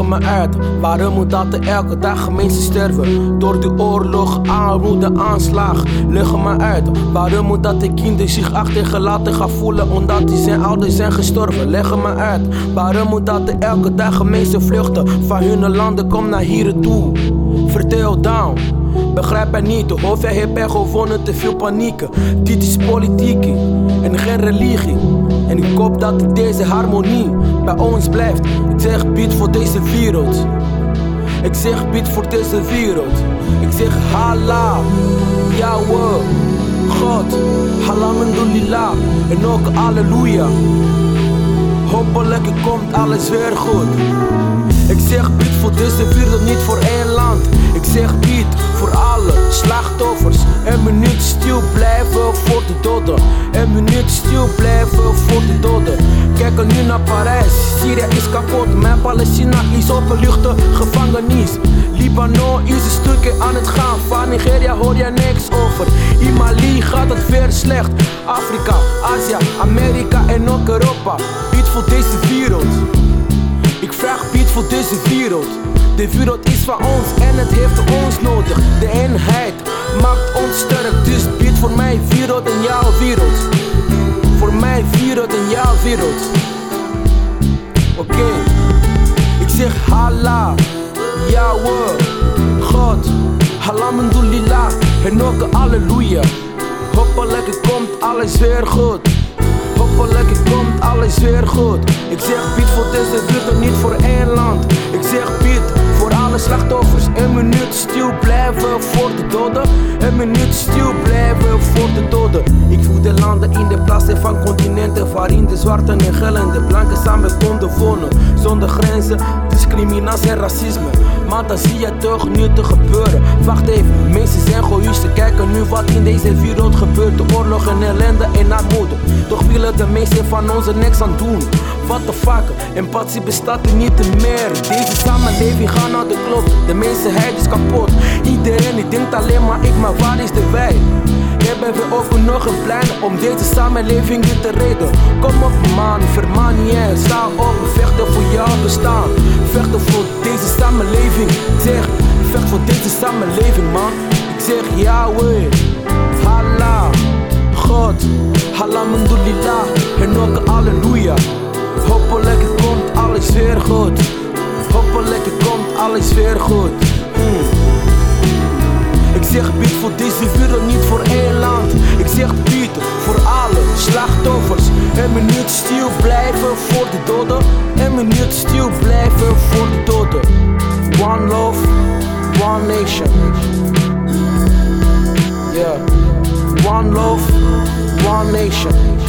me uit, waarom moet dat er elke dag mensen sterven? Door die oorlog, armoede, aanslag. Leg me uit, waarom moet dat de kinderen zich achtergelaten gaan voelen omdat die zijn ouders zijn gestorven? Leg me uit, waarom moet dat er elke dag mensen vluchten van hun landen, kom naar hier toe? Vertel dan, begrijp hij niet, of hij heeft er gewonnen te veel panieken. Dit is politiek en geen religie. En ik hoop dat deze harmonie bij ons blijft. Ik zeg bid voor deze wereld. Ik zeg bid voor deze wereld. Ik zeg Allah, Yahweh, God, alhamdulillah en ook halleluja. Hopelijk komt alles weer goed. Ik zeg bid voor deze wereld, niet voor één land. Ik zeg bid voor alle slachtoffers. Een minuut stil blijven voor de doden. Een minuut stil blijven voor de doden. Kijk nu naar Parijs, Syrië is kapot. Mijn Palestina is opgeluchte gevangenis. Libanon is een stukje aan het gaan. Van Nigeria hoor je niks over. In Mali gaat het weer slecht. Afrika, Azië, Amerika en ook Europa. Bid voor deze wereld. Ik vraag bid voor deze wereld. De wereld is van ons en het heeft ons nodig. De eenheid maakt ons sterk. Dus bid voor mijn wereld en jouw wereld. Voor mijn wereld en jouw wereld. Oké. Ik zeg Allah, Yahweh, God, alhamdulillah en ook halleluja. Hopelijk komt alles weer goed. Hopelijk komt alles weer goed. Ik zeg bid voor deze wereld, niet voor één land. Ik zeg bid voor alle slachtoffers. Een minuut stil blijven voor de doden. Een minuut stil blijven voor de doden. Ik voel de landen in de plaatsen van continenten waarin de zwarten en gelen en de blanken samen konden wonen. Zonder grenzen, discriminatie en racisme. Maar dan zie je toch niet te gebeuren. Wacht even, mensen zijn egoïsten. Kijken nu wat in deze wereld gebeurt. De oorlog en ellende en armoede. Toch willen de meesten van ons er niks aan doen. What the fuck, empathie bestaat er niet meer. Deze samenleving gaat naar de klop. De mensheid is kapot. Iedereen die denkt alleen maar ik, maar waar is de wij? Hebben we ook nog een plan om deze samenleving in te redden? Kom op man, vermaan niet eens. Sta op, vechten voor jouw bestaan. Vechten voor deze samenleving. Ik zeg, vecht voor deze samenleving man. Ik zeg Yahweh, Allah, God, alhamdulillah en ook halleluja. Hopelijk komt alles weer goed. Hopelijk komt alles weer goed. Ik zeg bid voor deze wereld, niet voor één land. Ik zeg bid voor alle slachtoffers. Een minuut stil blijven voor de doden. Een minuut stil blijven voor de doden. One love, one nation. Yeah. One love, one nation.